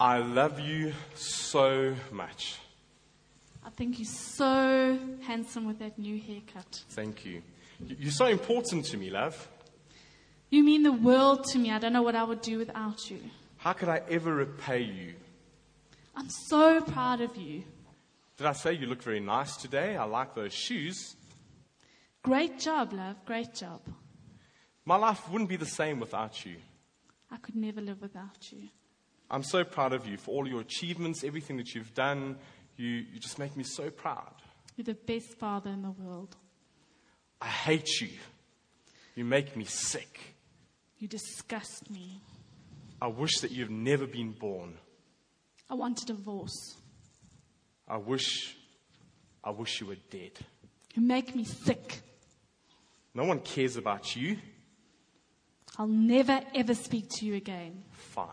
I love you so much. I think you're so handsome with that new haircut. Thank you. You're so important to me, love. You mean the world to me. I don't know what I would do without you. How could I ever repay you? I'm so proud of you. Did I say you look very nice today? I like those shoes. Great job, love. Great job. My life wouldn't be the same without you. I could never live without you. I'm so proud of you for all your achievements, everything that you've done. You just make me so proud. You're the best father in the world. I hate you. You make me sick. You disgust me. I wish that you've never been born. I want a divorce. I wish you were dead. You make me sick. No one cares about you. I'll never, ever speak to you again. Fine.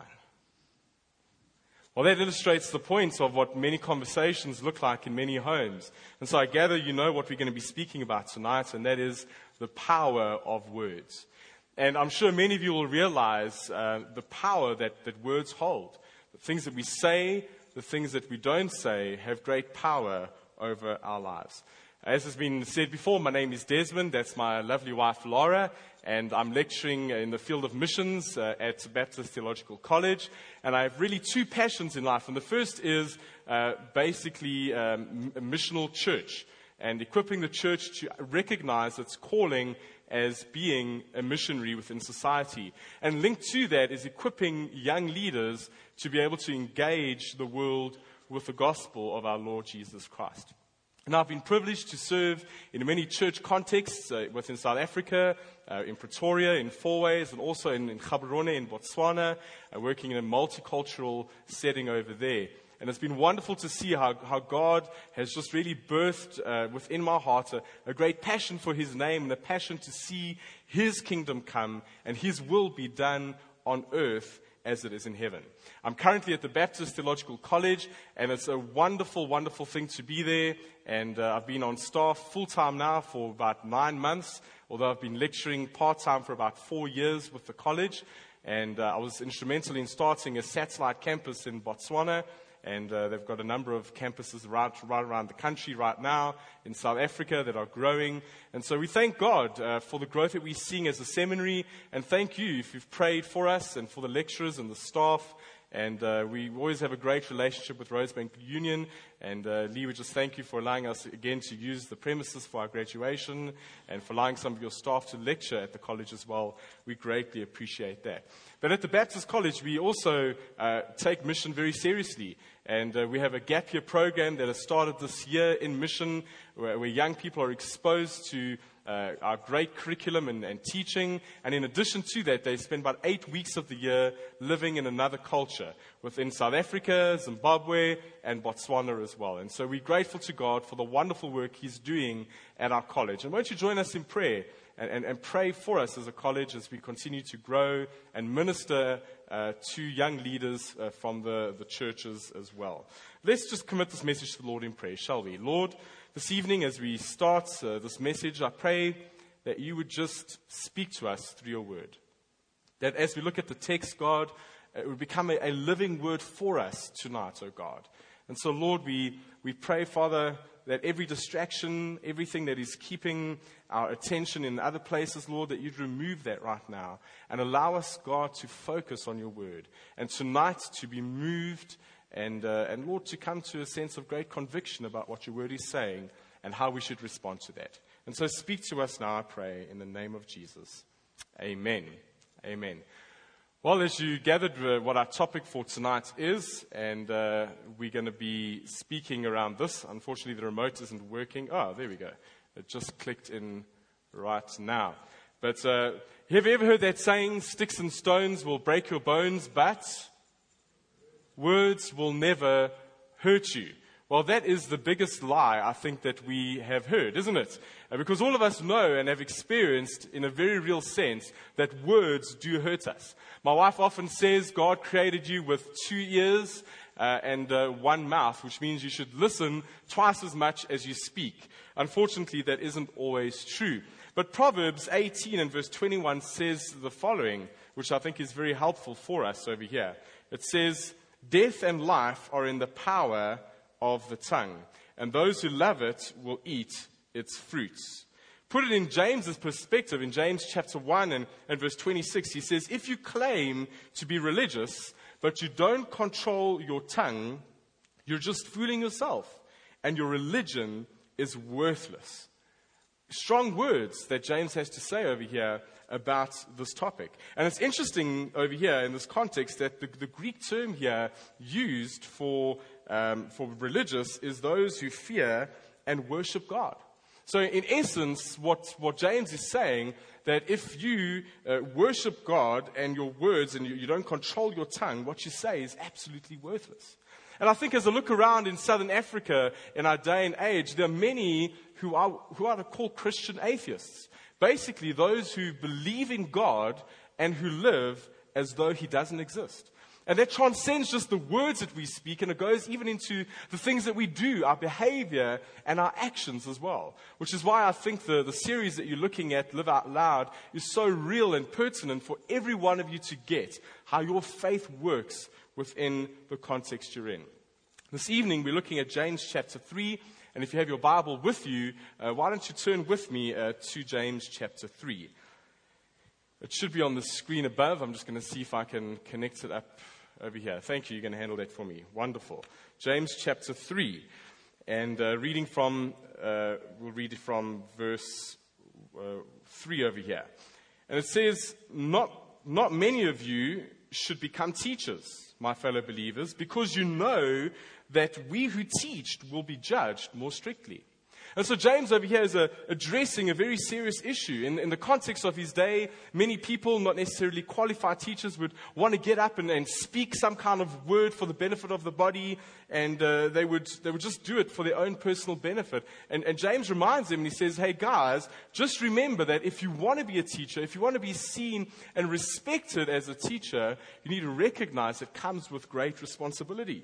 Well, that illustrates the point of what many conversations look like in many homes. And so I gather you know what we're going to be speaking about tonight, and that is the power of words. And I'm sure many of you will realize the power that words hold. The things that we say, the things that we don't say, have great power over our lives. As has been said before, my name is Desmond. That's my lovely wife, Laura. And I'm lecturing in the field of missions at Baptist Theological College. And I have really two passions in life. And the first is basically a missional church and equipping the church to recognize its calling as being a missionary within society. And linked to that is equipping young leaders to be able to engage the world with the gospel of our Lord Jesus Christ. And I've been privileged to serve in many church contexts within South Africa, in Pretoria, in Fourways, and also in Gaborone in Botswana, working in a multicultural setting over there. And it's been wonderful to see how God has just really birthed within my heart a great passion for His name and a passion to see His kingdom come and His will be done on earth as it is in heaven. I'm currently at the Baptist Theological College, and it's a wonderful, wonderful thing to be there. And I've been on staff full-time now for about 9 months, although I've been lecturing part-time for about 4 years with the college. And I was instrumental in starting a satellite campus in Botswana. And they've got a number of campuses right around the country right now in South Africa that are growing. And so we thank God for the growth that we're seeing as a seminary. And thank you if you've prayed for us and for the lecturers and the staff. And we always have a great relationship with Rosebank Union. And Lee, we just thank you for allowing us again to use the premises for our graduation and for allowing some of your staff to lecture at the college as well. We greatly appreciate that. But at the Baptist College, we also take mission very seriously. And we have a gap year program that has started this year in mission where young people are exposed to our great curriculum and teaching. And in addition to that, they spend about 8 weeks of the year living in another culture within South Africa, Zimbabwe, and Botswana as well. And so we're grateful to God for the wonderful work He's doing at our college. And won't you join us in prayer and pray for us as a college as we continue to grow and minister to young leaders from the churches as well. Let's just commit this message to the Lord in prayer, shall we? Lord, this evening as we start this message, I pray that you would just speak to us through your word. That as we look at the text, God, it would become a living word for us tonight, oh God. And so, Lord, we pray, Father, that every distraction, everything that is keeping our attention in other places, Lord, that you'd remove that right now and allow us, God, to focus on your word. And tonight to be moved and Lord, to come to a sense of great conviction about what your word is saying and how we should respond to that. And so speak to us now, I pray, in the name of Jesus. Amen. Amen. Well, as you gathered what our topic for tonight is, and we're going to be speaking around this. Unfortunately, the remote isn't working. Oh, there we go. It just clicked in right now. But have you ever heard that saying, sticks and stones will break your bones, but words will never hurt you? Well, that is the biggest lie I think that we have heard, isn't it? Because all of us know and have experienced in a very real sense that words do hurt us. My wife often says God created you with 2 ears and 1 mouth, which means you should listen twice as much as you speak. Unfortunately, that isn't always true. But Proverbs 18 and verse 21 says the following, which I think is very helpful for us over here. It says, Death and life are in the power of the tongue, and those who love it will eat its fruits. Put it in James's perspective, in James chapter 1 and verse 26, he says, if you claim to be religious, but you don't control your tongue, you're just fooling yourself, and your religion is worthless. Strong words that James has to say over here about this topic. And it's interesting over here in this context that the Greek term here used for religious is those who fear and worship God. So in essence, what James is saying, that if you worship God and your words and you don't control your tongue, what you say is absolutely worthless. And I think as I look around in Southern Africa in our day and age, there are many who are called Christian atheists. Basically, those who believe in God and who live as though He doesn't exist. And that transcends just the words that we speak, and it goes even into the things that we do, our behavior and our actions as well. Which is why I think the series that you're looking at, Live Out Loud, is so real and pertinent for every one of you to get how your faith works within the context you're in. This evening, we're looking at James chapter 3. And if you have your Bible with you, why don't you turn with me to James chapter 3. It should be on the screen above. I'm just going to see if I can connect it up over here. Thank you. You're going to handle that for me. Wonderful. James chapter 3. And we'll read it from verse 3 over here. And it says, Not many of you should become teachers, my fellow believers, because you know that we who teach will be judged more strictly. And so James over here is addressing a very serious issue. In the context of his day, many people, not necessarily qualified teachers, would want to get up and speak some kind of word for the benefit of the body, and they would just do it for their own personal benefit. And James reminds them, and he says, hey guys, just remember that if you want to be a teacher, if you want to be seen and respected as a teacher, you need to recognize it comes with great responsibility.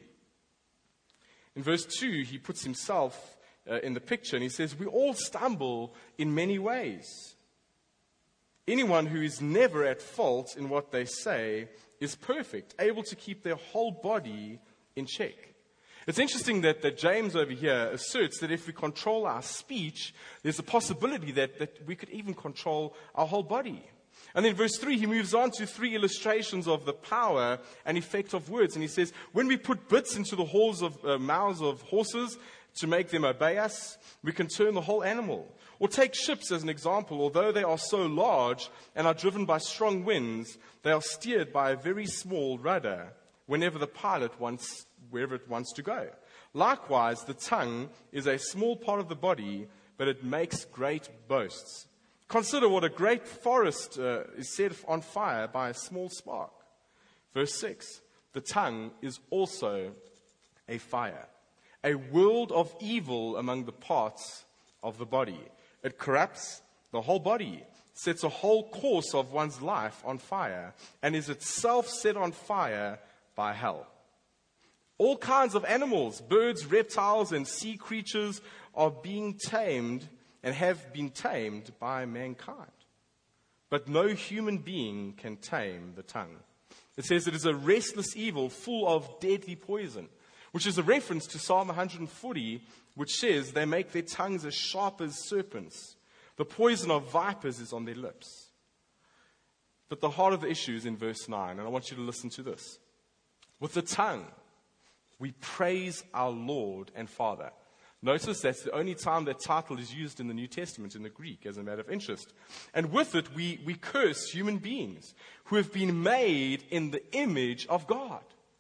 In verse 2, he puts himself in the picture, and he says, we all stumble in many ways. Anyone who is never at fault in what they say is perfect, able to keep their whole body in check. It's interesting that James over here asserts that if we control our speech, there's a possibility that we could even control our whole body. And then verse 3, he moves on to 3 illustrations of the power and effect of words. And he says, when we put bits into the mouths of horses to make them obey us, we can turn the whole animal. Or take ships as an example. Although they are so large and are driven by strong winds, they are steered by a very small rudder whenever the pilot wants, wherever it wants to go. Likewise, the tongue is a small part of the body, but it makes great boasts. Consider what a great forest is set on fire by a small spark. Verse 6, the tongue is also a fire, a world of evil among the parts of the body. It corrupts the whole body, sets a whole course of one's life on fire, and is itself set on fire by hell. All kinds of animals, birds, reptiles, and sea creatures are being tamed and have been tamed by mankind. But no human being can tame the tongue. It says it is a restless evil full of deadly poison, which is a reference to Psalm 140, which says they make their tongues as sharp as serpents. The poison of vipers is on their lips. But the heart of the issue is in verse 9, and I want you to listen to this. With the tongue, we praise our Lord and Father. Notice that's the only time that title is used in the New Testament in the Greek as a matter of interest. And with it, we curse human beings who have been made in the image of God.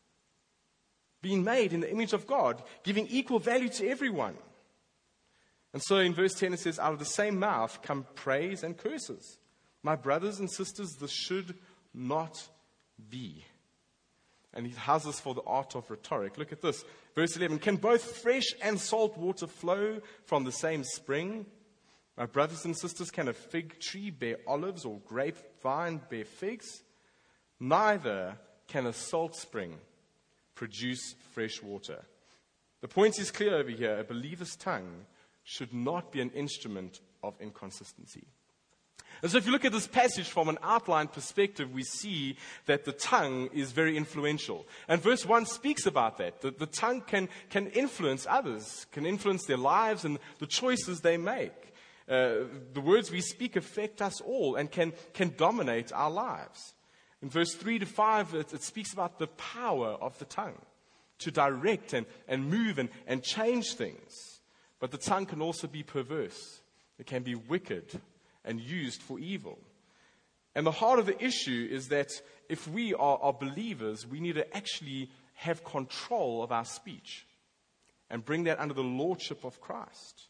Being made in the image of God, giving equal value to everyone. And so in verse 10 it says, out of the same mouth come praise and curses. My brothers and sisters, this should not be. And he has us for the art of rhetoric. Look at this. Verse 11. Can both fresh and salt water flow from the same spring? My brothers and sisters, can a fig tree bear olives or grapevine bear figs? Neither can a salt spring produce fresh water. The point is clear over here. A believer's tongue should not be an instrument of inconsistency. And so if you look at this passage from an outline perspective, we see that the tongue is very influential. And verse 1 speaks about that. The tongue can influence others, can influence their lives and the choices they make. The words we speak affect us all and can dominate our lives. In verse 3 to 5, it speaks about the power of the tongue to direct and move and change things. But the tongue can also be perverse. It can be wicked and used for evil. And the heart of the issue is that if we are believers, we need to actually have control of our speech and bring that under the lordship of Christ.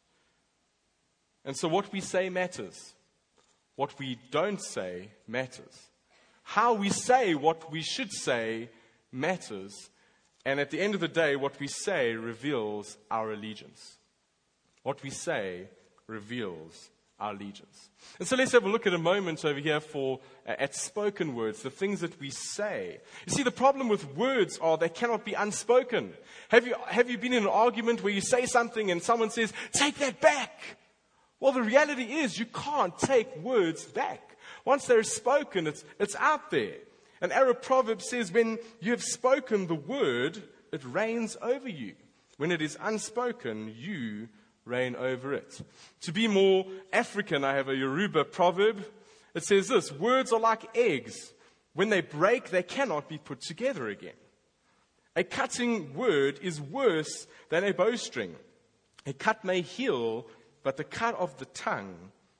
And so what we say matters. What we don't say matters. How we say what we should say matters. And at the end of the day, what we say reveals our allegiance. What we say reveals our allegiance. And so let's have a look at a moment over here at spoken words, the things that we say. You see, the problem with words are they cannot be unspoken. Have you been in an argument where you say something and someone says, "Take that back"? Well, the reality is you can't take words back. Once they're spoken, it's out there. An Arab proverb says, when you have spoken the word, it reigns over you. When it is unspoken, you reign over it. To be more African, I have a Yoruba proverb. It says this: words are like eggs. When they break, they cannot be put together again. A cutting word is worse than a bowstring. A cut may heal, but the cut of the tongue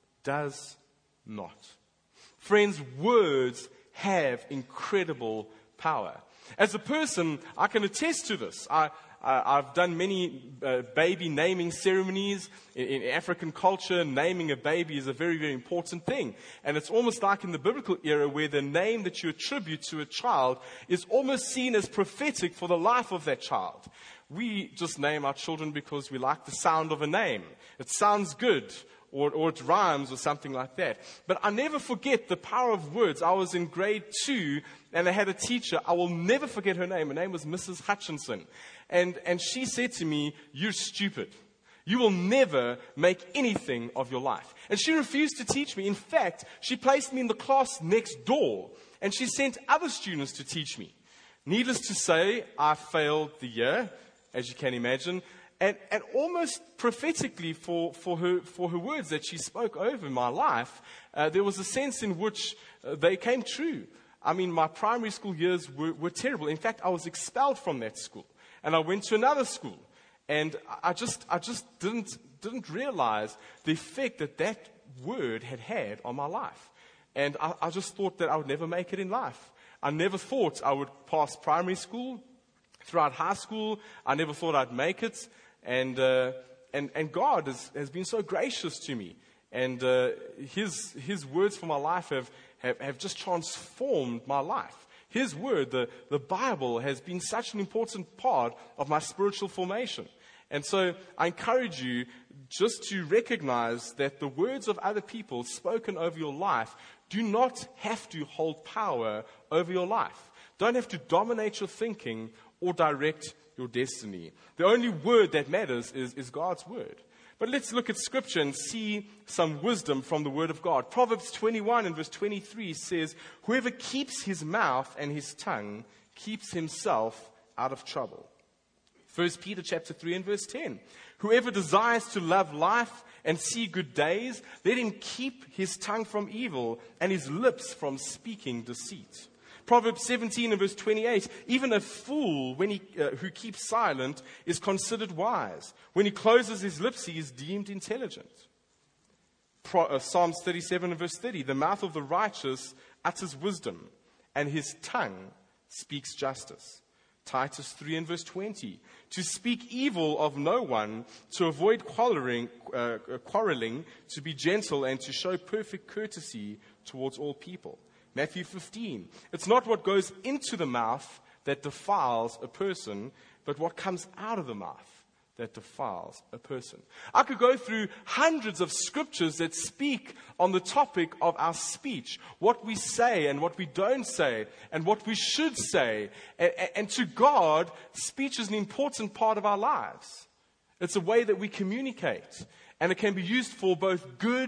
does not. Friends, words have incredible power. As a person, I can attest to this. I've done many baby naming ceremonies. In African culture, naming a baby is a very, very important thing. And it's almost like in the biblical era where the name that you attribute to a child is almost seen as prophetic for the life of that child. We just name our children because we like the sound of a name. It sounds good, or it rhymes or something like that. But I never forget the power of words. I was in grade 2 and I had a teacher. I will never forget her name. Her name was Mrs. Hutchinson. And she said to me, "You're stupid. You will never make anything of your life." And she refused to teach me. In fact, she placed me in the class next door and she sent other students to teach me. Needless to say, I failed the year, as you can imagine. And almost prophetically for her words that she spoke over my life, there was a sense in which they came true. I mean, my primary school years were terrible. In fact, I was expelled from that school. And I went to another school. And I just didn't realize the effect that word had on my life. And I just thought that I would never make it in life. I never thought I would pass primary school. Throughout high school, I never thought I'd make it. And God has been so gracious to me. And His words for my life have just transformed my life. His word, the Bible, has been such an important part of my spiritual formation. And so I encourage you just to recognize that the words of other people spoken over your life do not have to hold power over your life. Don't have to dominate your thinking or direct your destiny. The only word that matters is God's word. But let's look at Scripture and see some wisdom from the Word of God. Proverbs 21 and verse 23 says, "Whoever keeps his mouth and his tongue keeps himself out of trouble." 1 Peter chapter 3 and verse 10, "Whoever desires to love life and see good days, let him keep his tongue from evil and his lips from speaking deceit." Proverbs 17 and verse 28, "Even a fool who keeps silent is considered wise. When he closes his lips, he is deemed intelligent." Psalms 37 and verse 30, "The mouth of the righteous utters wisdom, and his tongue speaks justice." Titus 3 and verse 20, "To speak evil of no one, to avoid quarreling, to be gentle, and to show perfect courtesy towards all people." Matthew 15, "It's not what goes into the mouth that defiles a person, but what comes out of the mouth that defiles a person." I could go through hundreds of scriptures that speak on the topic of our speech, what we say and what we don't say, and what we should say. And to God, speech is an important part of our lives. It's a way that we communicate, and it can be used for both good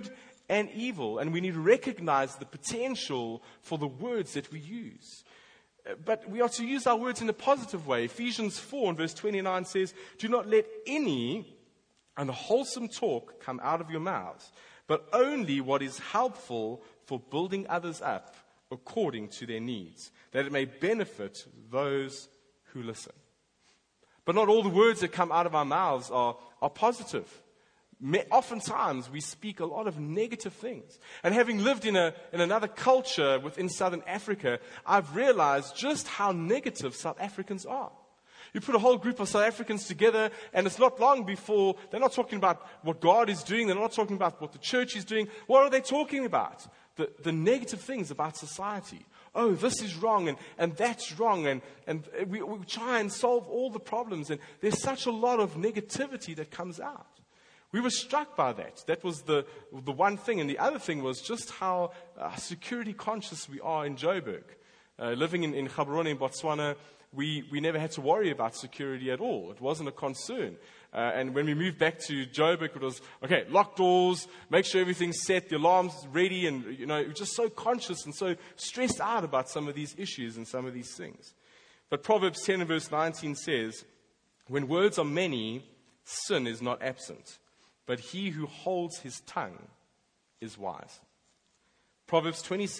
and evil, and we need to recognize the potential for the words that we use. But we are to use our words in a positive way. Ephesians 4 and verse 29 says, "Do not let any unwholesome talk come out of your mouths, but only what is helpful for building others up according to their needs, that it may benefit those who listen." But not all the words that come out of our mouths are positive. Oftentimes, we speak a lot of negative things. And having lived in another culture within Southern Africa, I've realized just how negative South Africans are. You put a whole group of South Africans together, and it's not long before they're not talking about what God is doing. They're not talking about what the church is doing. What are they talking about? The negative things about society. Oh, this is wrong, and that's wrong, and we try and solve all the problems. And there's such a lot of negativity that comes out. We were struck by that. That was the one thing. And the other thing was just how security conscious we are in Joburg. Living in Gaborone in Botswana, we never had to worry about security at all. It wasn't a concern. And when we moved back to Joburg, it was, okay, lock doors, make sure everything's set, the alarm's ready. And, we're just so conscious and so stressed out about some of these issues and some of these things. But Proverbs 10 and verse 19 says, "When words are many, sin is not absent, but he who holds his tongue is wise." Proverbs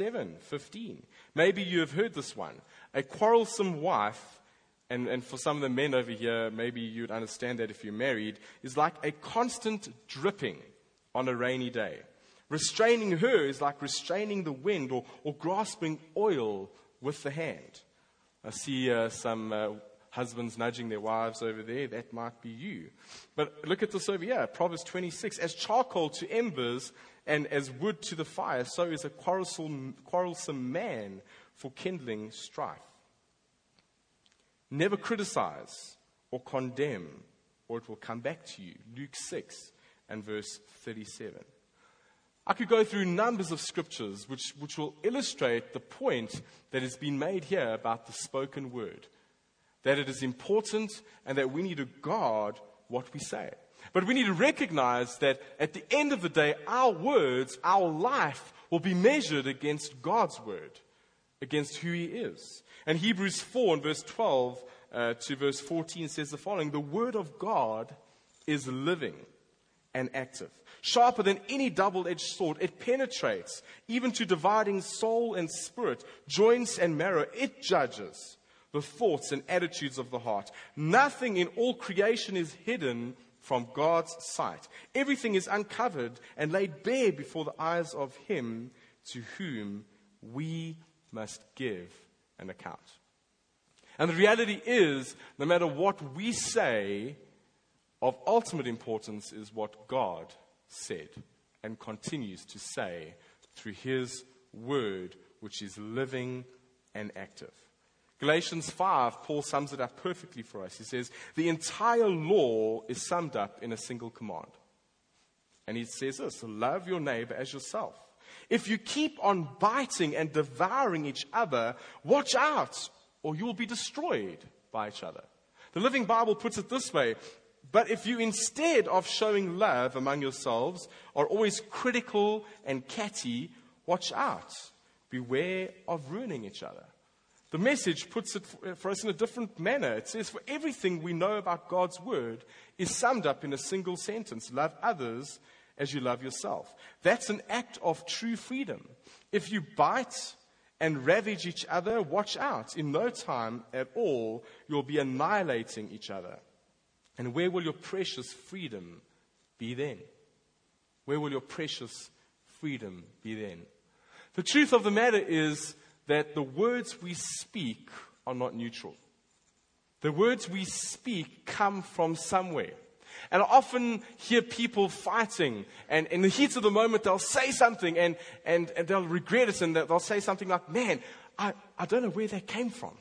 27:15. Maybe you have heard this one. "A quarrelsome wife," and for some of the men over here, maybe you'd understand that if you're married, "is like a constant dripping on a rainy day. Restraining her is like restraining the wind or grasping oil with the hand." I see some husbands nudging their wives over there. That might be you. But look at this over here. Proverbs 26. "As charcoal to embers and as wood to the fire, so is a quarrelsome man for kindling strife." Never criticize or condemn, or it will come back to you. Luke 6 and verse 37. I could go through numbers of scriptures which will illustrate the point that has been made here about the spoken word. That it is important and that we need to guard what we say. But we need to recognize that at the end of the day, our words, our life will be measured against God's word, against who he is. And Hebrews 4 and verse 12 to verse 14 says the following: "The word of God is living and active, sharper than any double-edged sword. It penetrates even to dividing soul and spirit, joints and marrow. It judges the thoughts and attitudes of the heart. Nothing in all creation is hidden from God's sight. Everything is uncovered and laid bare before the eyes of him to whom we must give an account." And the reality is, no matter what we say, of ultimate importance is what God said and continues to say through his word, which is living and active. Galatians 5, Paul sums it up perfectly for us. He says, the entire law is summed up in a single command. And he says this: love your neighbor as yourself. If you keep on biting and devouring each other, watch out, or you will be destroyed by each other. The Living Bible puts it this way: but if you, instead of showing love among yourselves, are always critical and catty, watch out. Beware of ruining each other. The Message puts it for us in a different manner. It says, for everything we know about God's word is summed up in a single sentence: love others as you love yourself. That's an act of true freedom. If you bite and ravage each other, watch out. In no time at all, you'll be annihilating each other. And where will your precious freedom be then? Where will your precious freedom be then? The truth of the matter is that the words we speak are not neutral. The words we speak come from somewhere. And I often hear people fighting, and in the heat of the moment they'll say something and they'll regret it, and they'll say something like, man, I don't know where that came from.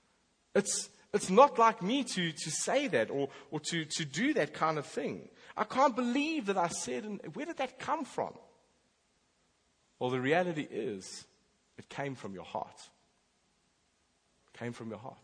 It's not like me to say that or to do that kind of thing. I can't believe that I said, and where did that come from? Well, the reality is, it came from your heart. It came from your heart.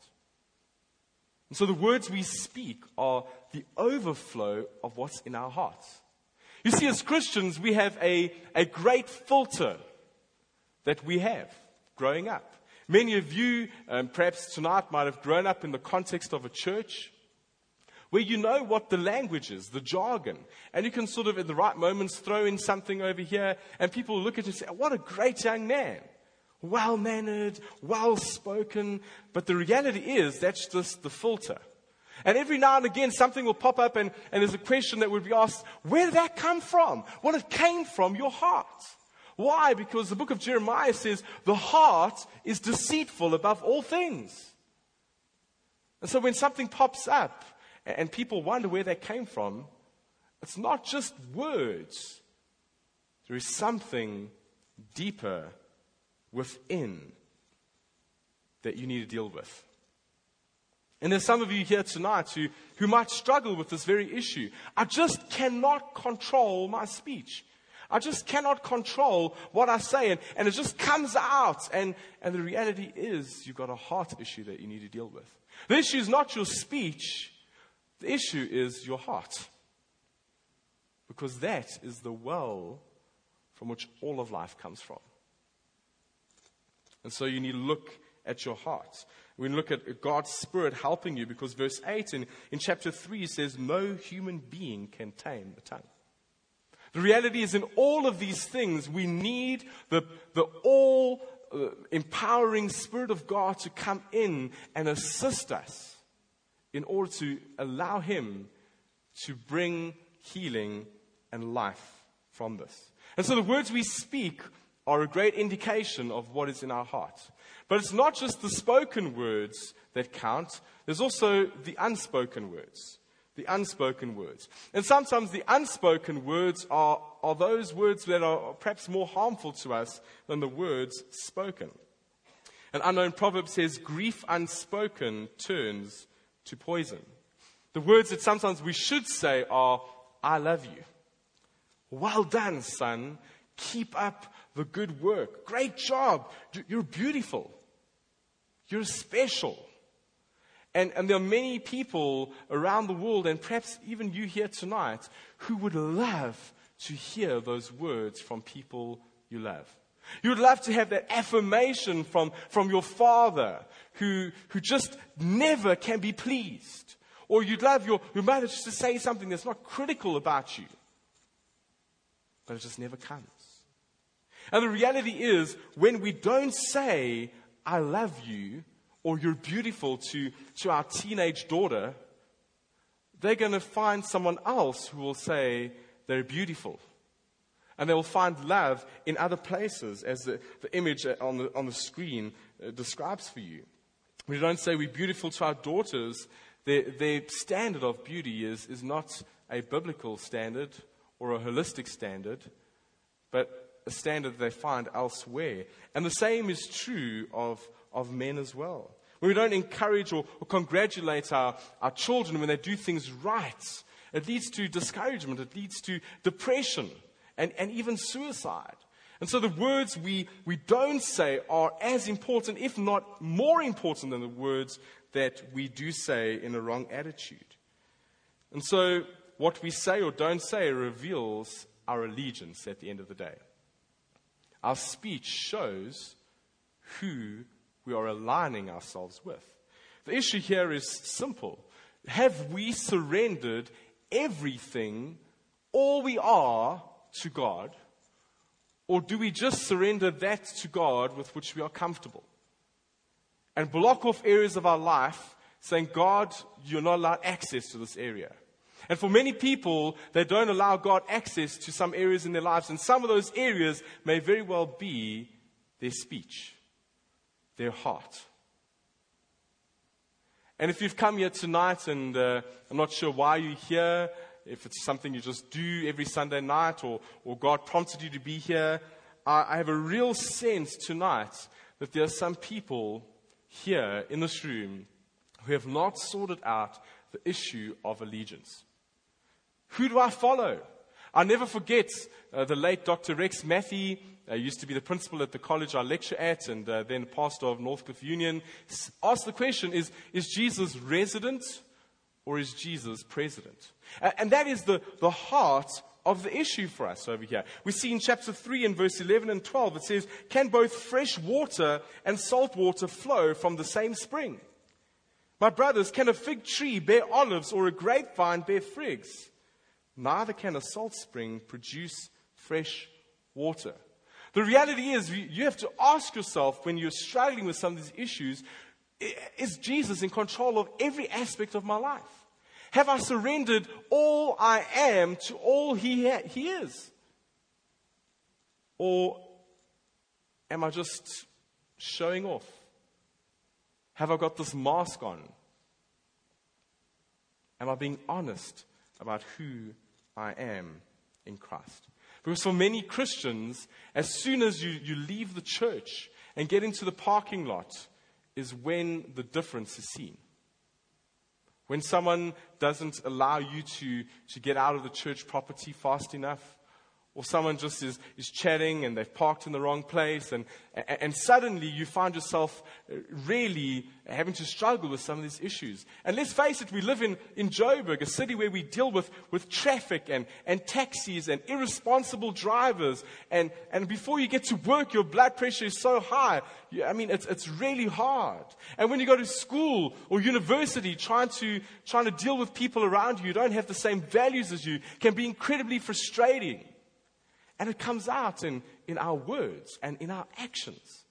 And so the words we speak are the overflow of what's in our hearts. You see, as Christians, we have a great filter that we have growing up. Many of you, perhaps tonight, might have grown up in the context of a church where you know what the language is, the jargon. And you can sort of, at the right moments, throw in something over here, and people look at you and say, what a great young man. Well-mannered, well-spoken. But the reality is, that's just the filter. And every now and again, something will pop up, and there's a question that would be asked, where did that come from? Well, it came from your heart. Why? Because the book of Jeremiah says, the heart is deceitful above all things. And so when something pops up, and people wonder where that came from, it's not just words. There is something deeper within that you need to deal with. And there's some of you here tonight who might struggle with this very issue. I just cannot control my speech. I just cannot control what I say, and it just comes out. And the reality is, you've got a heart issue that you need to deal with. The issue is not your speech. The issue is your heart. Because that is the well from which all of life comes from. And so you need to look at your heart. We look at God's Spirit helping you, because verse 8 in chapter 3 says, no human being can tame the tongue. The reality is, in all of these things, we need the all-empowering Spirit of God to come in and assist us in order to allow Him to bring healing and life from this. And so the words we speak are a great indication of what is in our heart. But it's not just the spoken words that count. There's also the unspoken words. The unspoken words. And sometimes the unspoken words are those words that are perhaps more harmful to us than the words spoken. An unknown proverb says, grief unspoken turns to poison. The words that sometimes we should say are, I love you. Well done, son. Keep up the good work. Great job. You're beautiful. You're special. And there are many people around the world, and perhaps even you here tonight, who would love to hear those words from people you love. You would love to have that affirmation from your father who just never can be pleased. Or you'd love your mother just to say something that's not critical about you. But it just never comes. And the reality is, when we don't say, I love you, or you're beautiful to our teenage daughter, they're going to find someone else who will say they're beautiful. And they will find love in other places, as the image on the screen describes for you. We don't say we're beautiful to our daughters. Their standard of beauty is not a biblical standard or a holistic standard, but a standard they find elsewhere. And the same is true of men as well. When we don't encourage or congratulate our children when they do things right, it leads to discouragement, it leads to depression, and even suicide. And so the words we don't say are as important, if not more important, than the words that we do say in a wrong attitude. And so what we say or don't say reveals our allegiance at the end of the day. Our speech shows who we are aligning ourselves with. The issue here is simple. Have we surrendered everything, all we are, to God? Or do we just surrender that to God with which we are comfortable? And block off areas of our life, saying, God, you're not allowed access to this area. And for many people, they don't allow God access to some areas in their lives. And some of those areas may very well be their speech, their heart. And if you've come here tonight and I'm not sure why you're here, if it's something you just do every Sunday night or God prompted you to be here, I have a real sense tonight that there are some people here in this room who have not sorted out the issue of allegiance. Who do I follow? I'll never forget the late Dr. Rex Matthey, used to be the principal at the college I lecture at, and then pastor of Northcliffe Union, asked the question, is Jesus resident or is Jesus president? And that is the heart of the issue for us over here. We see in chapter 3 and verse 11 and 12, it says, "Can both fresh water and salt water flow from the same spring? My brothers, can a fig tree bear olives or a grapevine bear figs? Neither can a salt spring produce fresh water." The reality is, you have to ask yourself when you're struggling with some of these issues, is Jesus in control of every aspect of my life? Have I surrendered all I am to all He is? Or am I just showing off? Have I got this mask on? Am I being honest about who I am in Christ? Because for many Christians, as soon as you leave the church and get into the parking lot is when the difference is seen. When someone doesn't allow you to get out of the church property fast enough, or someone just is chatting and they've parked in the wrong place, and suddenly you find yourself really having to struggle with some of these issues. And let's face it, we live in Joburg, a city where we deal with traffic and taxis and irresponsible drivers. And before you get to work, your blood pressure is so high. It's really hard. And when you go to school or university, trying to deal with people around you who don't have the same values as you can be incredibly frustrating. And it comes out in our words and in our actions.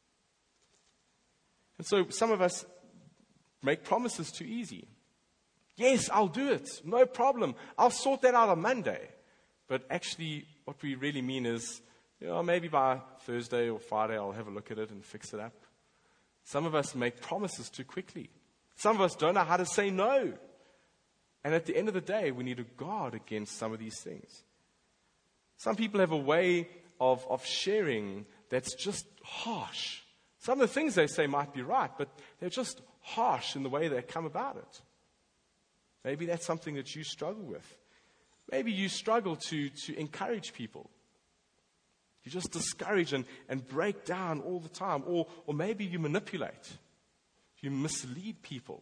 And so some of us make promises too easy. Yes, I'll do it. No problem. I'll sort that out on Monday. But actually, what we really mean is, maybe by Thursday or Friday, I'll have a look at it and fix it up. Some of us make promises too quickly. Some of us don't know how to say no. And at the end of the day, we need to guard against some of these things. Some people have a way of sharing that's just harsh. Some of the things they say might be right, but they're just harsh in the way they come about it. Maybe that's something that you struggle with. Maybe you struggle to encourage people. You just discourage and break down all the time. Or maybe you manipulate. You mislead people.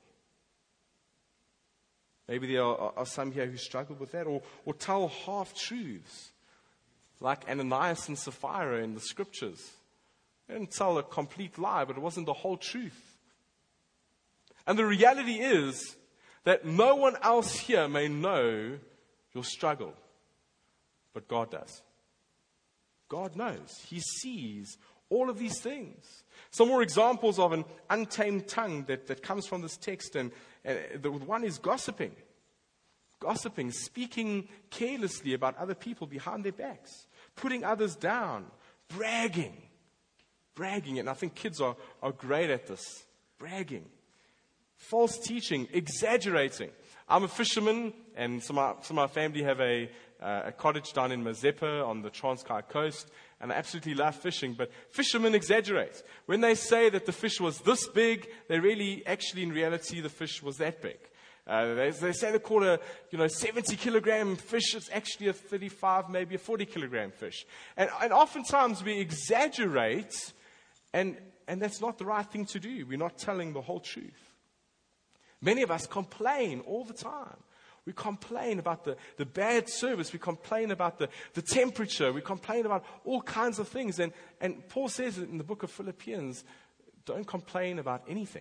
Maybe there are some here who struggle with that. Or tell half-truths. Like Ananias and Sapphira in the scriptures. They didn't tell a complete lie, but it wasn't the whole truth. And the reality is that no one else here may know your struggle, but God does. God knows. He sees all of these things. Some more examples of an untamed tongue that comes from this text, and the one is gossiping. Gossiping, speaking carelessly about other people behind their backs, putting others down, bragging. And I think kids are great at this. Bragging. False teaching, exaggerating. I'm a fisherman, and some of my family have a cottage down in Mazeppa on the Transkei coast, and I absolutely love fishing, but fishermen exaggerate. When they say that the fish was this big, actually in reality the fish was that big. They say they caught a 70 kilogram fish. It's actually a 35, maybe a 40 kilogram fish. And oftentimes we exaggerate, and that's not the right thing to do. We're not telling the whole truth. Many of us complain all the time. We complain about the bad service. We complain about the temperature. We complain about all kinds of things. And Paul says in the book of Philippians, don't complain about anything.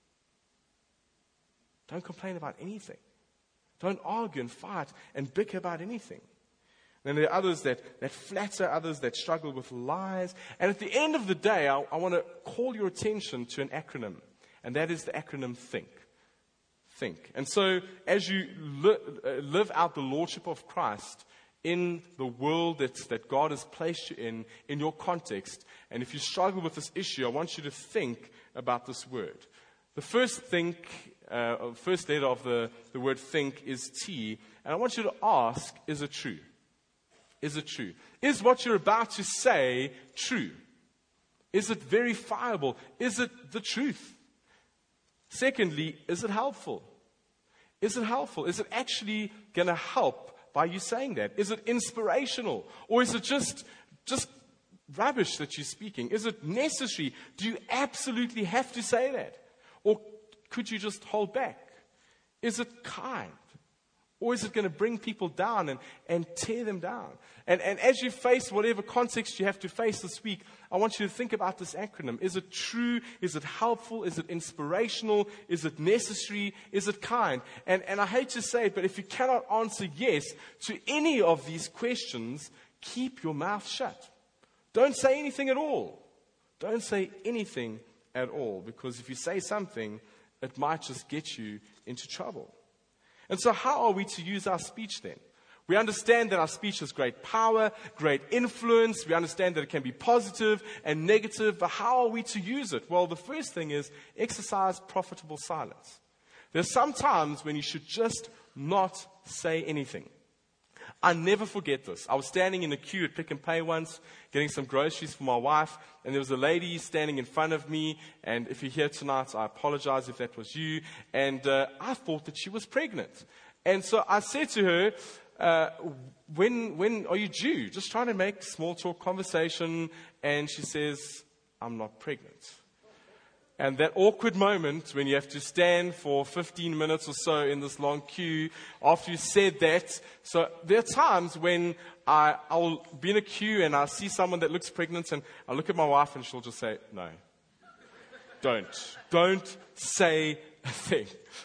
Don't complain about anything. Don't argue and fight and bicker about anything. And there are others that flatter, others that struggle with lies. And at the end of the day, I want to call your attention to an acronym. And that is the acronym THINK. Think. And so as you live out the Lordship of Christ in the world that God has placed you in your context, and if you struggle with this issue, I want you to think about this word. The first letter of the word think is T. And I want you to ask, is it true? Is it true? Is what you're about to say true? Is it verifiable? Is it the truth? Secondly, is it helpful? Is it helpful? Is it actually going to help by you saying that? Is it inspirational? Or is it just rubbish that you're speaking? Is it necessary? Do you absolutely have to say that? Or could you just hold back? Is it kind? Or is it going to bring people down and tear them down? And as you face whatever context you have to face this week, I want you to think about this acronym. Is it true? Is it helpful? Is it inspirational? Is it necessary? Is it kind? And I hate to say it, but if you cannot answer yes to any of these questions, keep your mouth shut. Don't say anything at all. Don't say anything at all, because if you say something, it might just get you into trouble. And so how are we to use our speech then? We understand that our speech has great power, great influence. We understand that it can be positive and negative, but how are we to use it? Well, the first thing is exercise profitable silence. There's some times when you should just not say anything. I never forget this. I was standing in a queue at Pick n Pay once, getting some groceries for my wife, and there was a lady standing in front of me, and if you're here tonight, I apologize if that was you, and I thought that she was pregnant. And so I said to her, when are you due? Just trying to make small talk conversation, and she says, I'm not pregnant. And that awkward moment when you have to stand for 15 minutes or so in this long queue after you said that. So there are times when I'll be in a queue and I see someone that looks pregnant and I look at my wife and she'll just say, no, don't say a thing.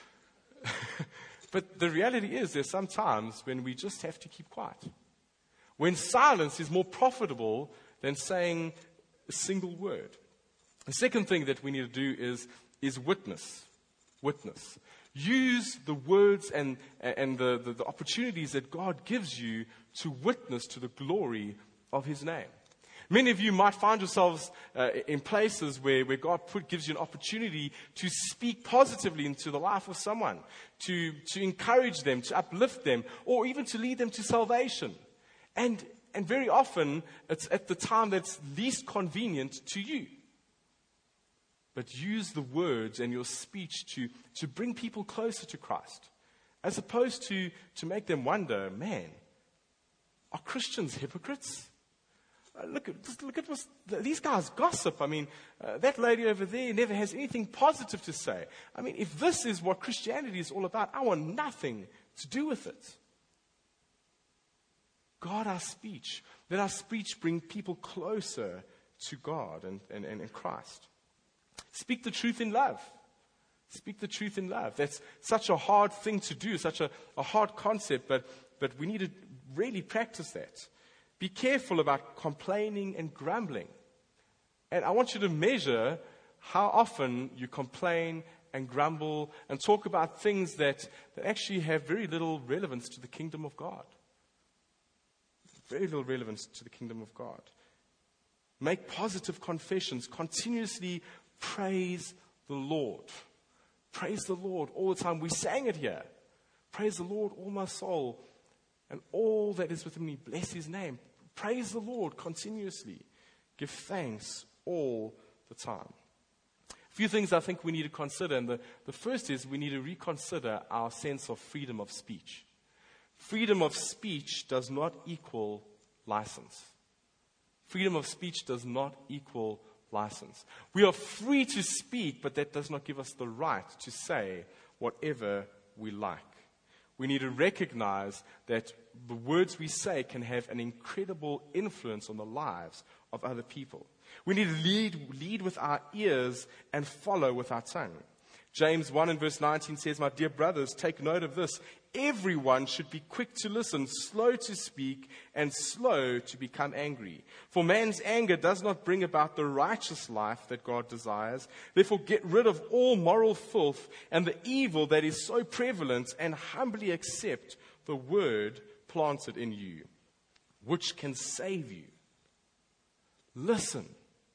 But the reality is there's some times when we just have to keep quiet. When silence is more profitable than saying a single word. The second thing that we need to do is witness. Witness. Use the words and the opportunities that God gives you to witness to the glory of His name. Many of you might find yourselves in places where God gives you an opportunity to speak positively into the life of someone, to encourage them, to uplift them, or even to lead them to salvation. And very often, it's at the time that's least convenient to you. But use the words and your speech to bring people closer to Christ. As opposed to make them wonder, man, are Christians hypocrites? Look at what these guys gossip. I mean, that lady over there never has anything positive to say. I mean, if this is what Christianity is all about, I want nothing to do with it. Guard our speech. Let our speech bring people closer to God and Christ. Speak the truth in love. Speak the truth in love. That's such a hard thing to do, such a hard concept, but we need to really practice that. Be careful about complaining and grumbling. And I want you to measure how often you complain and grumble and talk about things that actually have very little relevance to the kingdom of God. Very little relevance to the kingdom of God. Make positive confessions. Continuously praise the Lord. Praise the Lord all the time. We sang it here. Praise the Lord, all my soul, and all that is within me. Bless His name. Praise the Lord continuously. Give thanks all the time. A few things I think we need to consider. And the first is we need to reconsider our sense of freedom of speech. Freedom of speech does not equal license. Freedom of speech does not equal license. We are free to speak, but that does not give us the right to say whatever we like. We need to recognize that the words we say can have an incredible influence on the lives of other people. We need to lead with our ears and follow with our tongue. James 1 and verse 19 says, my dear brothers, take note of this. Everyone should be quick to listen, slow to speak, and slow to become angry. For man's anger does not bring about the righteous life that God desires. Therefore, get rid of all moral filth and the evil that is so prevalent, and humbly accept the word planted in you, which can save you. Listen,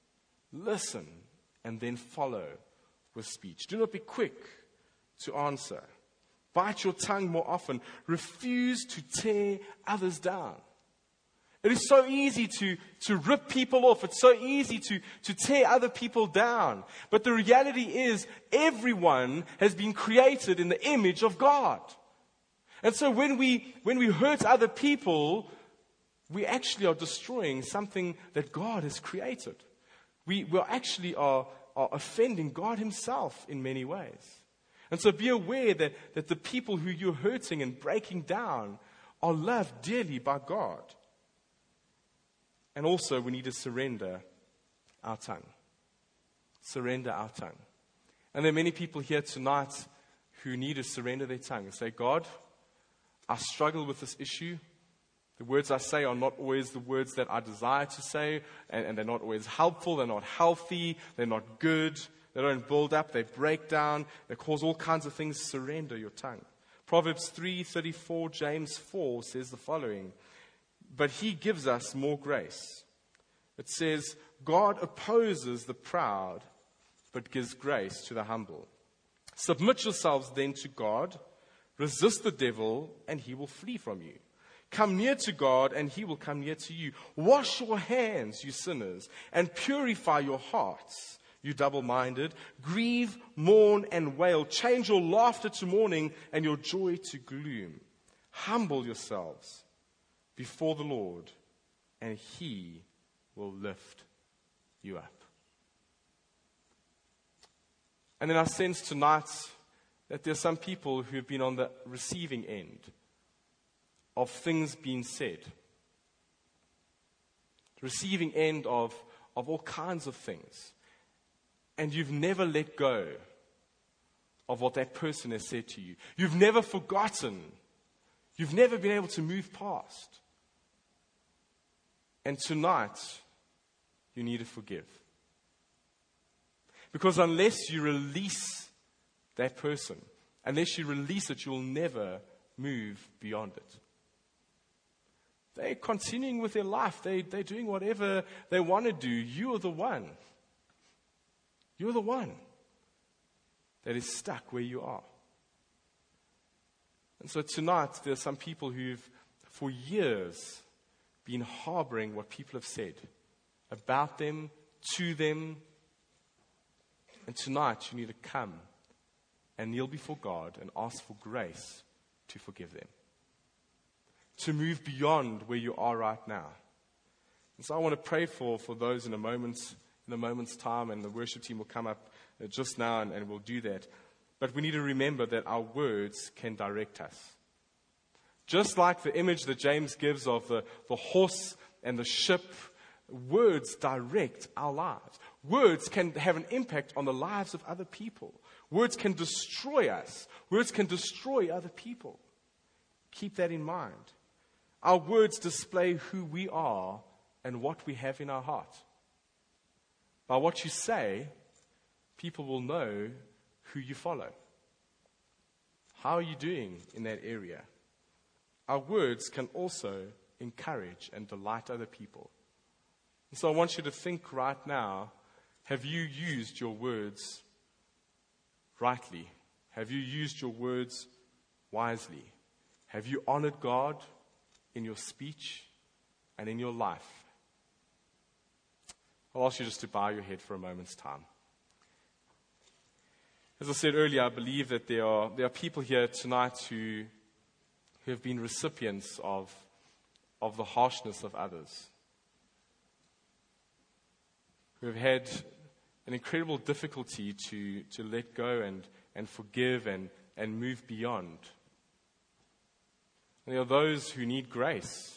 and then follow with speech. Do not be quick to answer. Bite your tongue more often. Refuse to tear others down. It is so easy to rip people off. It's so easy to tear other people down. But the reality is everyone has been created in the image of God. And so when we hurt other people, we actually are destroying something that God has created. We actually are offending God Himself in many ways. And so be aware that the people who you're hurting and breaking down are loved dearly by God. And also, we need to surrender our tongue. Surrender our tongue. And there are many people here tonight who need to surrender their tongue and say, God, I struggle with this issue. The words I say are not always the words that I desire to say, and they're not always helpful, they're not healthy, they're not good, they don't build up, they break down, they cause all kinds of things. Surrender your tongue. Proverbs 3:34, James 4 says the following, but he gives us more grace. It says, God opposes the proud, but gives grace to the humble. Submit yourselves then to God, resist the devil, and he will flee from you. Come near to God, and he will come near to you. Wash your hands, you sinners, and purify your hearts, you double-minded. Grieve, mourn, and wail. Change your laughter to mourning and your joy to gloom. Humble yourselves before the Lord, and he will lift you up. And then I sense tonight that there are some people who have been on the receiving end of things being said. Receiving end of all kinds of things. And you've never let go of what that person has said to you. You've never forgotten. You've never been able to move past. And tonight, you need to forgive. Because unless you release that person, unless you release it, you'll never move beyond it. They're continuing with their life. They're doing whatever they want to do. You are the one. You're the one that is stuck where you are. And so tonight, there are some people who've, for years, been harboring what people have said about them, to them. And tonight, you need to come and kneel before God and ask for grace to forgive them. To move beyond where you are right now. And so I want to pray for those in a moment's time, and the worship team will come up just now and we'll do that. But we need to remember that our words can direct us. Just like the image that James gives of the horse and the ship, words direct our lives. Words can have an impact on the lives of other people. Words can destroy us. Words can destroy other people. Keep that in mind. Our words display who we are and what we have in our heart. By what you say, people will know who you follow. How are you doing in that area? Our words can also encourage and delight other people. And so I want you to think right now, have you used your words rightly? Have you used your words wisely? Have you honored God in your speech and in your life? I'll ask you just to bow your head for a moment's time. As I said earlier, I believe that there are people here tonight who have been recipients of the harshness of others, who have had an incredible difficulty to let go and forgive and move beyond. And there are those who need grace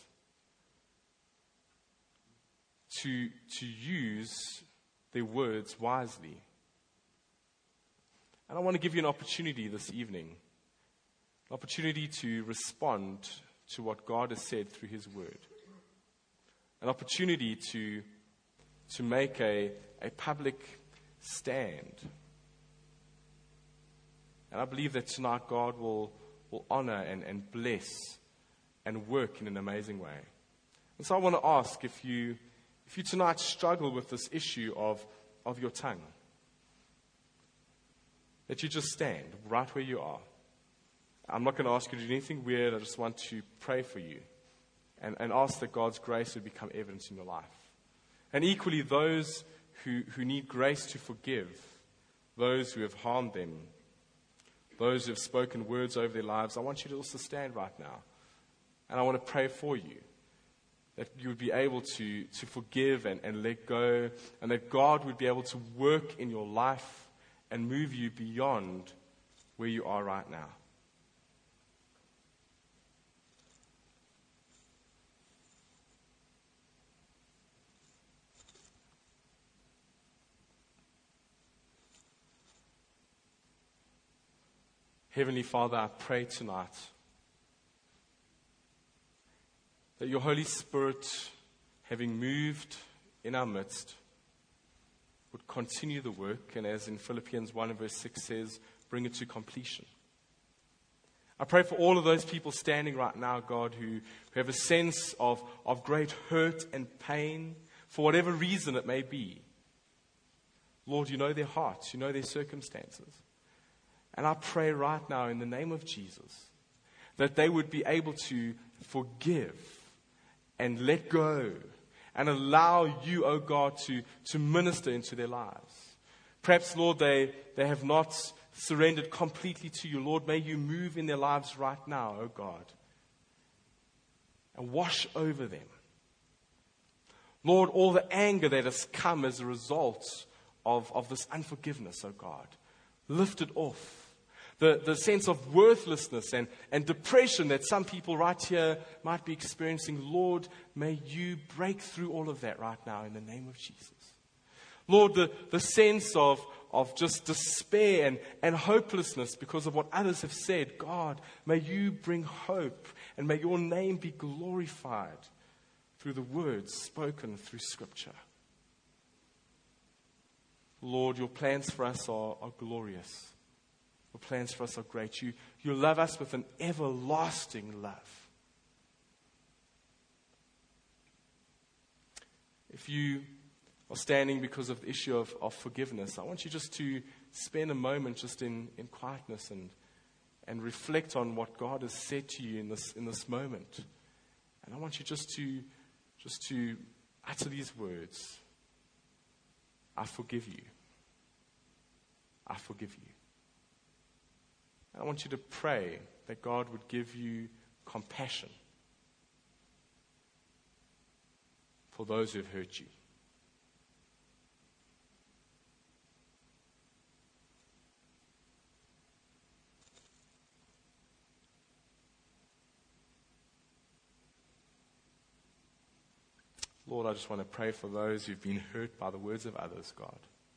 to use their words wisely. And I want to give you an opportunity this evening, an opportunity to respond to what God has said through His Word, an opportunity to make a public stand. And I believe that tonight God will honor and bless and work in an amazing way. And so I want to ask, if you tonight struggle with this issue of your tongue, that you just stand right where you are. I'm not going to ask you to do anything weird. I just want to pray for you and ask that God's grace would become evident in your life. And equally, those who need grace to forgive, those who have harmed them, those who have spoken words over their lives, I want you to also stand right now. And I want to pray for you, that you would be able to forgive and let go, and that God would be able to work in your life and move you beyond where you are right now. Heavenly Father, I pray tonight that your Holy Spirit, having moved in our midst, would continue the work, and as in Philippians 1 and verse 6 says, bring it to completion. I pray for all of those people standing right now, God, who have a sense of great hurt and pain, for whatever reason it may be. Lord, you know their hearts, you know their circumstances. And I pray right now in the name of Jesus that they would be able to forgive and let go and allow you, oh God, to minister into their lives. Perhaps, Lord, they have not surrendered completely to you. Lord, may you move in their lives right now, oh God, and wash over them. Lord, all the anger that has come as a result of this unforgiveness, oh God, lift it off. The sense of worthlessness and depression that some people right here might be experiencing, Lord, may you break through all of that right now in the name of Jesus. Lord, the sense of just despair and hopelessness because of what others have said, God, may you bring hope and may your name be glorified through the words spoken through Scripture. Lord, your plans for us are glorious. Your plans for us are great. You love us with an everlasting love. If you are standing because of the issue of forgiveness, I want you just to spend a moment just in quietness and reflect on what God has said to you in this moment. And I want you just to utter these words. I forgive you. I forgive you. I want you to pray that God would give you compassion for those who have hurt you. Lord, I just want to pray for those who've been hurt by the words of others, God.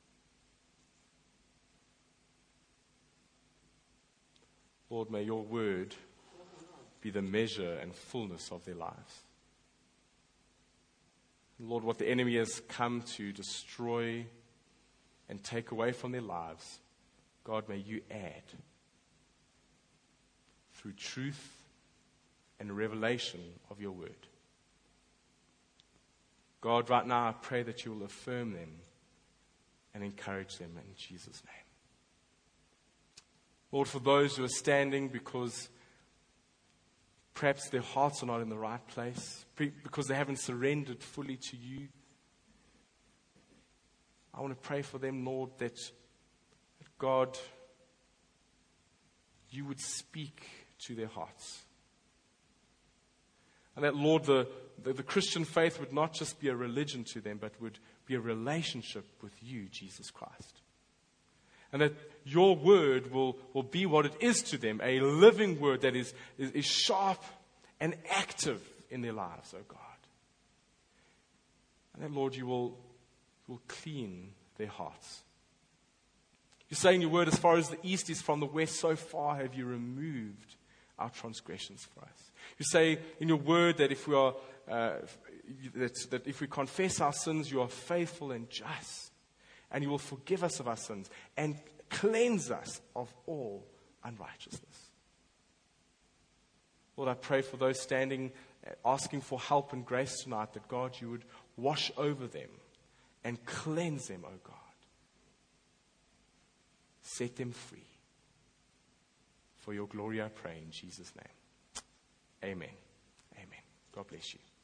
Lord, may your word be the measure and fullness of their lives. Lord, what the enemy has come to destroy and take away from their lives, God, may you add through truth and revelation of your word. God, right now I pray that you will affirm them and encourage them in Jesus' name. Lord, for those who are standing because perhaps their hearts are not in the right place, because they haven't surrendered fully to you, I want to pray for them, Lord, that God, you would speak to their hearts. And that, Lord, the Christian faith would not just be a religion to them, but would be a relationship with you, Jesus Christ. And that your word will be what it is to them, a living word that is sharp and active in their lives, oh God. And that, Lord, you will clean their hearts. You say in your word, as far as the east is from the west, so far have you removed our transgressions for us. You say in your word that if we are that if we confess our sins, you are faithful and just, and you will forgive us of our sins and cleanse us of all unrighteousness. Lord, I pray for those standing, asking for help and grace tonight, that God, you would wash over them and cleanse them, oh God. Set them free. For your glory I pray in Jesus' name. Amen. Amen. God bless you.